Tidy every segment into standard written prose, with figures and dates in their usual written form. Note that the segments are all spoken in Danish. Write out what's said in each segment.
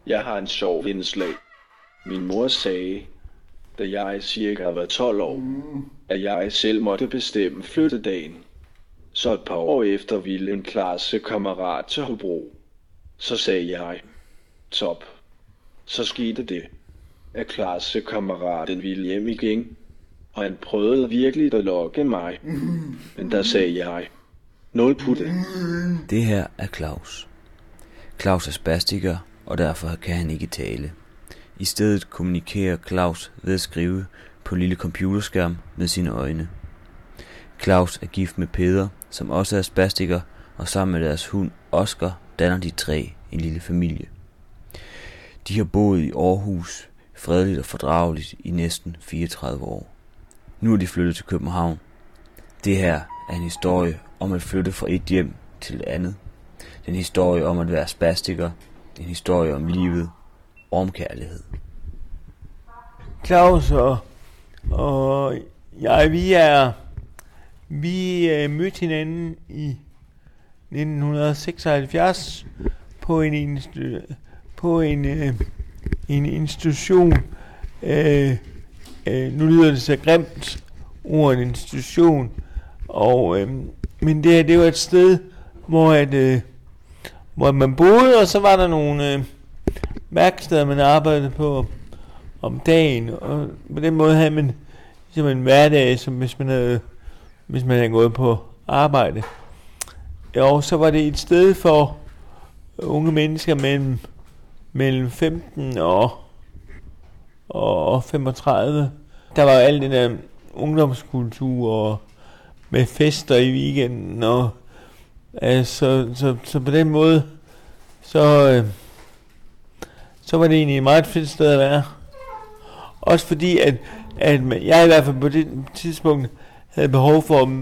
Jeg har en sjov indslag. Min mor sagde, da jeg cirka var 12 år, at jeg selv måtte bestemme flyttedagen. Så et par år efter ville en klassekammerat til Hobro. Så sagde jeg, top. Så skete det, at klassekammeraten ville hjem igen, og han prøvede virkelig at lokke mig. Men der sagde jeg, nul putte. Det her er Claus. Claus er spastiker, og derfor kan han ikke tale. I stedet kommunikerer Claus ved at skrive på en lille computerskærm med sine øjne. Claus er gift med Peder, som også er spastiker, og sammen med deres hund Oscar danner de 3 en lille familie. De har boet i Aarhus, fredeligt og fordrageligt i næsten 34 år. Nu er de flyttet til København. Det her er en historie om at flytte fra et hjem til et andet. Det er en historie om at være spastiker. En historie om livet og om kærlighed. Claus og jeg, vi mødte hinanden i 1976 på en institution. Nu lyder det så grimt, ordet institution, men det var et sted, hvor man boede, og så var der nogle værksteder, man arbejdede på om dagen, og på den måde havde man ligesom en hverdag, som hvis man havde gået på arbejde. Og så var det et sted for unge mennesker mellem 15 og 35. Der var al den der ungdomskultur og med fester i weekenden, og så på den måde så var det egentlig et meget fedt sted at være. Også fordi at jeg i hvert fald på det tidspunkt havde behov for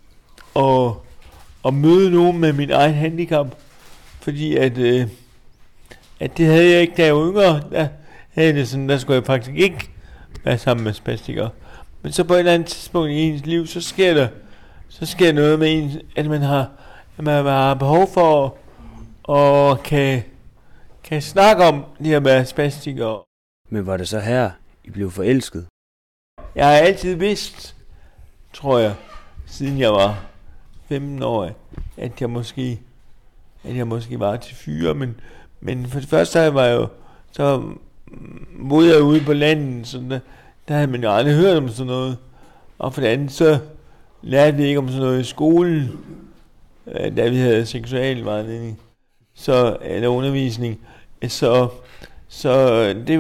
at møde nogen med mit eget handicap, fordi at det havde jeg ikke, da jeg var yngre. Der havde det sådan, der skulle jeg faktisk ikke være sammen med spastikere. Men så på et eller andet tidspunkt i ens liv, så sker noget med en, at man har behov for at kan snakke om det at være spastikere. Men var det så her, I blev forelsket? Jeg har altid vidst, tror jeg, siden jeg var 15 år, at jeg måske var til fyre, men for det første så boede jeg ude på landet, så der havde man jo aldrig hørt om sådan noget. Og for det andet, så lærte vi ikke om sådan noget i skolen, da vi havde seksualvejledning, eller undervisning. Så det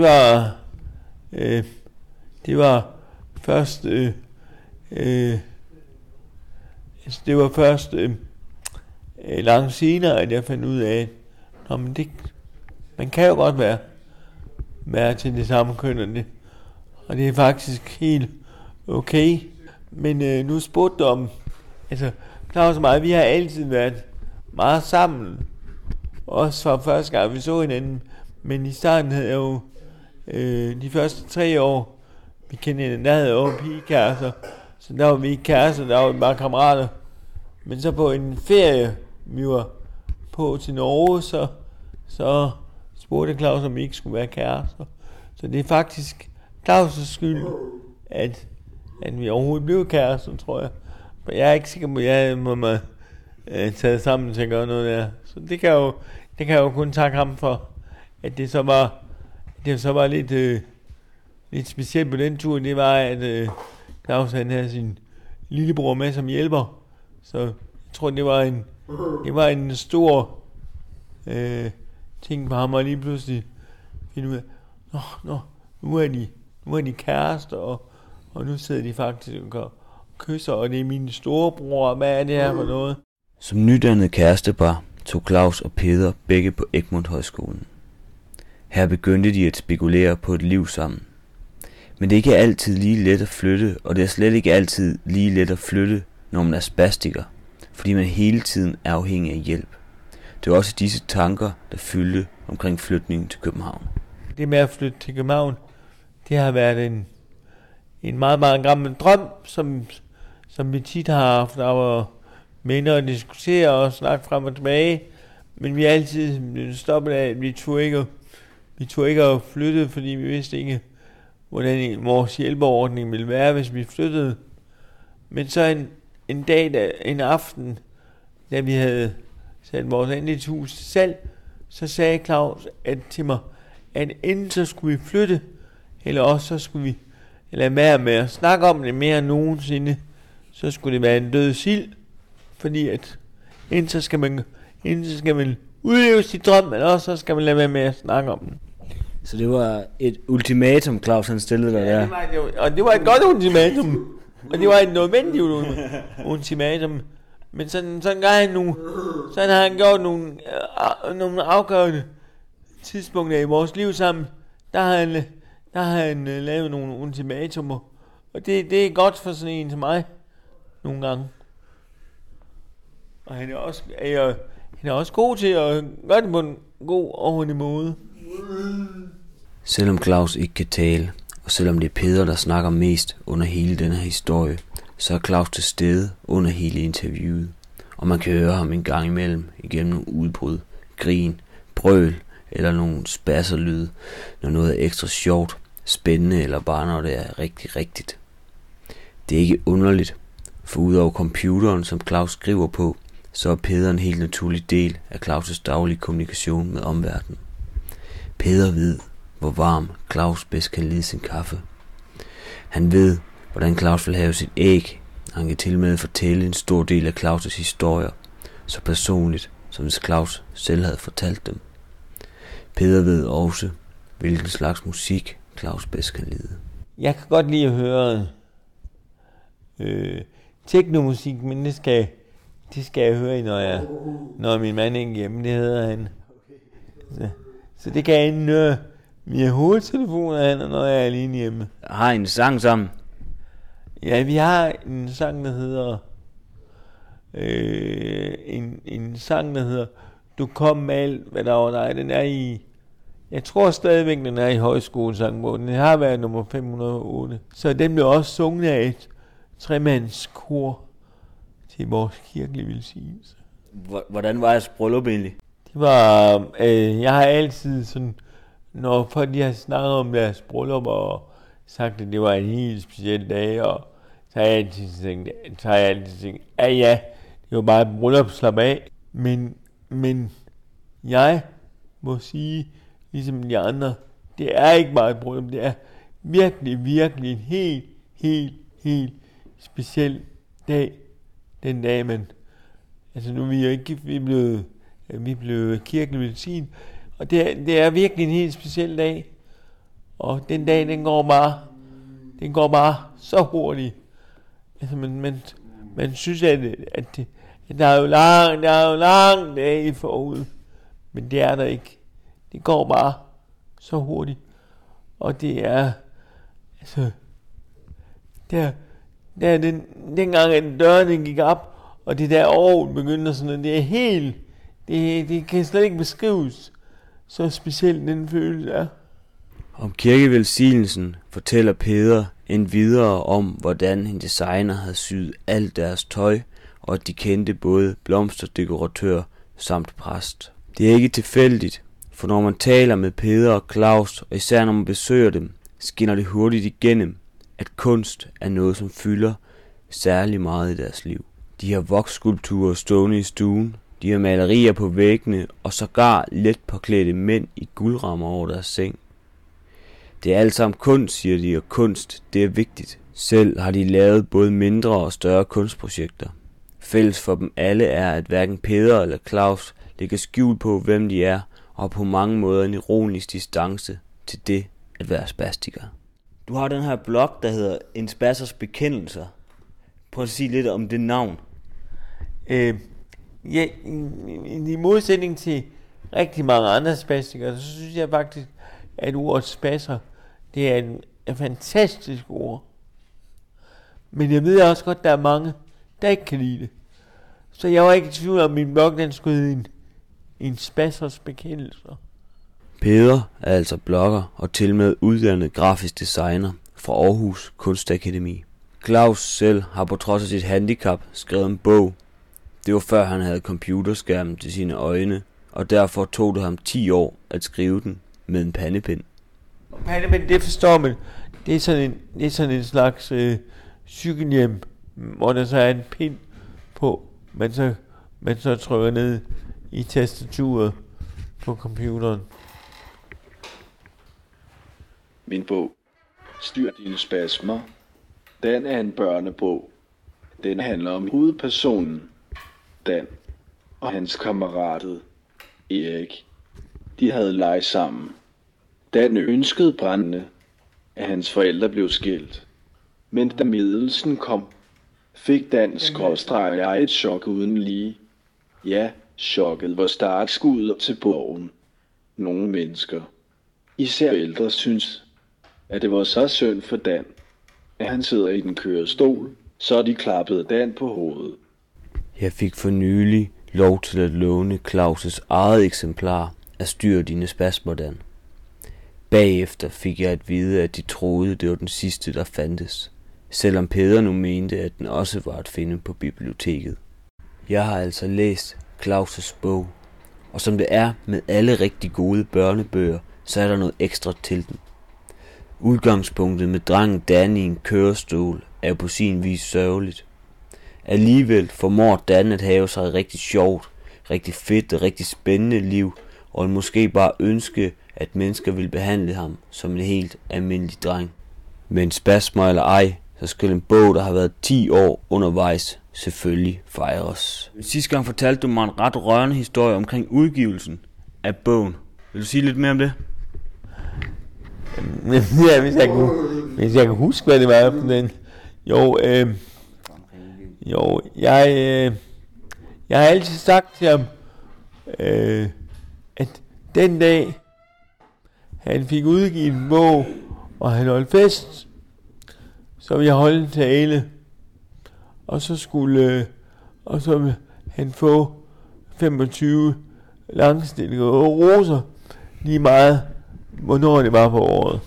var først langt senere, at jeg fandt ud af, at man kan jo godt være til det samme køn, og det er faktisk helt okay. Men nu spurgte du om, Claus og mig, vi har altid været meget sammen, også fra første gang vi så hinanden, men i starten havde jeg jo de første 3 år, vi kendte hinanden, der havde jeg jo pigekærester, så der var vi ikke kærester, der var vi bare kammerater. Men så på en ferie, vi var på til Norge, så spurgte Claus, om vi ikke skulle være kærester. Så det er faktisk Claus' skyld, at vi overhovedet blev kærester, tror jeg. For jeg er ikke sikker på, at jeg må mig taget sammen til at gøre noget der. Så det kan jeg jo kun takke ham for, at det så var lidt specielt på den tur. Det var, at Claus han havde sin lillebror med som hjælper. Så jeg tror, det var en stor ting for ham at lige pludselig finde ud af, nu er de kærester, og nu sidder de faktisk og kysser, og det er mine storebror, hvad er det her for noget? Som nydannet kærestepar tog Claus og Peder begge på Egmont Højskolen. Her begyndte de at spekulere på et liv sammen. Men det er ikke altid lige let at flytte, og det er slet ikke altid lige let at flytte, når man er spastiker, fordi man hele tiden er afhængig af hjælp. Det var også disse tanker, der fyldte omkring flytningen til København. Det med at flytte til København, det har været en meget, meget gammel drøm, som vi tit har haft. Der var minder at diskutere og snakke frem og tilbage, men vi har altid stoppet af, at vi turde ikke Vi tog ikke at flytte, fordi vi vidste ikke, hvordan vores hjælpeordning ville være, hvis vi flyttede. Men så en aften, da vi havde sat vores andelshus til salg, så sagde Claus til mig, at enten så skulle vi flytte, eller også så skulle vi lade være med at snakke om det mere end nogensinde. Så skulle det være en død sild, fordi at enten så skal man udleve sit drøm, eller også så skal man lade være med at snakke om den. Så det var et ultimatum, Claus han stillede dig der. Det var et godt ultimatum. Og det var et nødvendigt ultimatum. Men sådan har han gjort nogle afgørende tidspunkter i vores liv sammen. Der har han lavet nogle ultimatumer. Og det er godt for sådan en som mig. Nogle gange. Og han er også god til at gøre det på en god og ordentlig måde. Selvom Claus ikke kan tale, og selvom det er Peder, der snakker mest under hele denne historie, så er Claus til stede under hele interviewet. Og man kan høre ham en gang imellem igennem nogle udbrud, grin, brøl eller nogle spasserlyde, når noget er ekstra sjovt, spændende eller bare når det er rigtig rigtigt. Det er ikke underligt, for udover computeren, som Claus skriver på, så er Peder en helt naturlig del af Claus' daglige kommunikation med omverdenen. Peder ved, hvor varm Claus bedst kan lide sin kaffe. Han ved, hvordan Claus vil have sit æg, og han kan til med fortælle en stor del af Claus' historier, så personligt, som hvis Claus selv havde fortalt dem. Peder ved også, hvilken slags musik Claus bedst kan lide. Jeg kan godt lide at høre teknomusik, men det skal jeg høre, når min mand ikke er hjemme. Det hedder han. Så det kan jeg enten høre via hovedtelefoner, når jeg er alene hjemme. Har I en sang sammen? Ja, vi har en sang, der hedder en sang, der hedder Du kom med alt, hvad der var dig. Den er jeg tror stadigvæk, den er i højskolesangbogen. Den har været nummer 508. Så den blev også sunget af et tremandskor til vores kirkelige velsignelse. Hvordan var jeres bryllup egentlig? Det var, jeg har altid sådan, når folk de har snakket om deres bryllup og sagt, at det var en helt speciel dag, og så har jeg altid tænkt, ja, det var bare et bryllup, slap af. Men jeg må sige, ligesom de andre, det er ikke bare et bryllup, det er virkelig en helt speciel dag. Den dag, men altså nu er vi jo ikke gift, vi blev kirkelig velsignet, og det er virkelig en helt speciel dag, og den dag, den går bare så hurtigt. Altså man synes, at der er jo lang dag forud, men det er der ikke. Det går bare så hurtigt, og det er, altså, dengang at dørene gik op, og det der år begyndte sådan noget, det er helt, det kan slet ikke beskrives, så specielt den følelse er. Om kirkevelsignelsen fortæller Peder endvidere om, hvordan en designer havde syet alt deres tøj, og at de kendte både blomsterdekoratør samt præst. Det er ikke tilfældigt, for når man taler med Peder og Claus, og især når man besøger dem, skinner det hurtigt igennem, at kunst er noget, som fylder særlig meget i deres liv. De har voksskulpturer stående i stuen, de har malerier på væggene, og sågar let påklædte mænd i guldrammer over deres seng. Det er alt sammen kunst, siger de, og kunst, det er vigtigt. Selv har de lavet både mindre og større kunstprojekter. Fælles for dem alle er, at hverken Peder eller Claus lægger skjul på, hvem de er, og på mange måder en ironisk distance til det at være spastiker. Du har den her blog, der hedder En Spassers Bekendelser. Prøv at sige lidt om det navn. Ja, i modsætning til rigtig mange andre spastikere, så synes jeg faktisk, at ordet spasser, det er et fantastisk ord. Men jeg ved også godt, at der er mange, der ikke kan lide det. Så jeg var ikke i tvivl om, min blog, den skulle hedde en Spassers Bekendelser. Peder er altså blogger og til med uddannet grafisk designer fra Aarhus Kunstakademi. Claus selv har på trods af sit handicap skrevet en bog. Det var før han havde computerskærmen til sine øjne, og derfor tog det ham 10 år at skrive den. med en pandepind. Pandepind, det forstår man. Det er sådan en slags cykelhjem, hvor der så er en pind på, man så trykker ned i tastaturet på computeren. Min bog, Styr dine spasmer, den er en børnebog. Den handler om hovedpersonen, Dan, og hans kammeratet, Erik. De havde leget sammen. Dan ønskede brændende, at hans forældre blev skilt. Men da meddelelsen kom, fik Dan/jeg et chok uden lige. Ja, chokket var startskuddet til bogen. Nogle mennesker, især ældre, synes, at det var så synd for Dan, at han sidder i den kørestol, så de klappede Dan på hovedet. Jeg fik for nylig lov til at låne Claus' eget eksemplar af Styr dine spasmer, Dan. Bagefter fik jeg at vide, at de troede, det var den sidste, der fandtes, selvom Peder nu mente, at den også var at finde på biblioteket. Jeg har altså læst Claus' bog, og som det er med alle rigtig gode børnebøger, så er der noget ekstra til den. Udgangspunktet med drengen Dan i en kørestol er på sin vis sørgeligt. Alligevel formår Dan at have sig et rigtig sjovt, rigtig fedt og rigtig spændende liv, og måske bare ønske, at mennesker vil behandle ham som en helt almindelig dreng. Men spasmer eller ej, så skal en bog, der har været 10 år undervejs, selvfølgelig fejres. Sidste gang fortalte du mig en ret rørende historie omkring udgivelsen af bogen. Vil du sige lidt mere om det? Ja, hvis jeg kan huske, hvad det var på den. Jeg har altid sagt til ham, at den dag, han fik udgivet en bog, og han holdt fest, så ville jeg holde en tale, og så ville han få 25 langstillinger roser, lige meget, hvornår det var på året.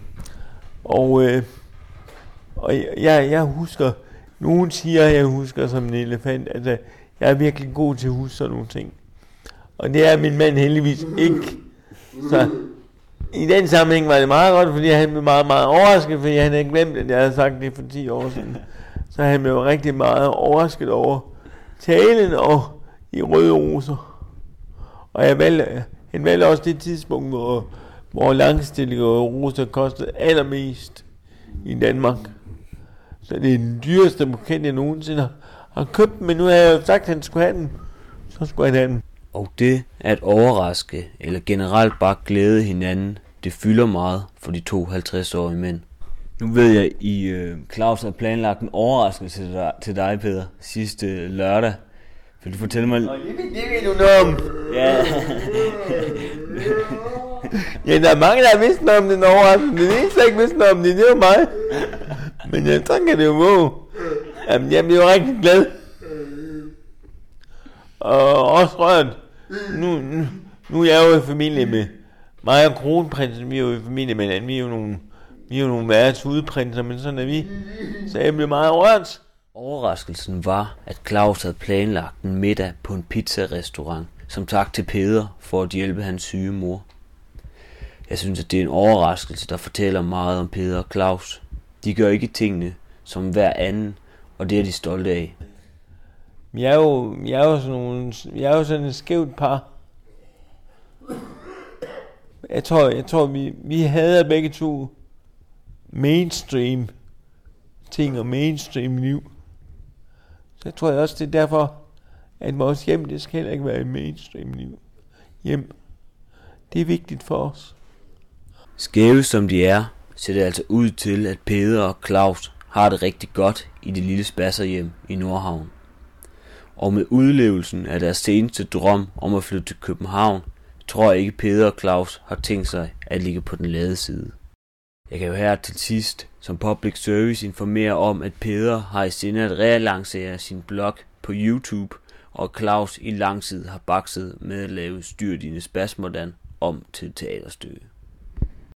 Og jeg husker, nogen siger, at jeg husker som en elefant, altså jeg er virkelig god til at huske sådan nogle ting. Og det er min mand heldigvis ikke. Så i den sammenhæng var det meget godt, fordi han blev meget, meget overrasket, fordi han havde glemt, at jeg havde sagt det for 10 år siden. Så han blev rigtig meget overrasket over talen og i røde roser. Og han valgte også det tidspunkt, hvor langstillinger og roser kostede allermest i Danmark. Så det er den dyreste buket, jeg nogensinde har købt, men nu har jeg jo sagt, at han skulle have den. Så skulle han have den. Og det at overraske, eller generelt bare glæde hinanden, det fylder meget for de 2 50-årige mænd. Nu ved jeg, Claus har planlagt en overraskelse til dig, Peder, sidste lørdag. Vil du fortælle mig... Det ved du noget om. Ja. Ja, der er mange, der har vidst noget om den overraskelse. Det er eneste, der ikke vidst noget om det, det var mig. Men jeg tænker det jo må. Jamen, jeg bliver rigtig glad. Og også rørt. Nu er jeg jo i familie med mig og kronprinsen. Vi er jo i familie med hinanden. Vi er jo nogle verdens udprinser, men sådan er vi. Så jeg blev meget rørt. Overraskelsen var, at Claus havde planlagt en middag på en pizzarestaurant, som tak til Peder for at hjælpe hans syge mor. Jeg synes, at det er en overraskelse, der fortæller meget om Peder og Claus. De gør ikke tingene som hver anden, og det er de stolte af. Jeg er jo sådan et skævt par. Jeg tror vi hader begge to mainstream ting og mainstream liv. Så jeg tror også, det er derfor, at vores hjem, det skal heller ikke være et mainstream liv. Hjem, det er vigtigt for os. Skæve som de er, ser det altså ud til, at Peder og Claus har det rigtig godt i det lille spasserhjem i Nordhavn. Og med udlevelsen af deres seneste drøm om at flytte til København, tror jeg ikke Peder og Claus har tænkt sig at ligge på den lade side. Jeg kan jo her til sidst som public service informere om, at Peder har i sinde at relancere sin blog på YouTube, og Claus i lang tid har bakset med at lave Styr dine spasmer, Dan, om til teaterstykke.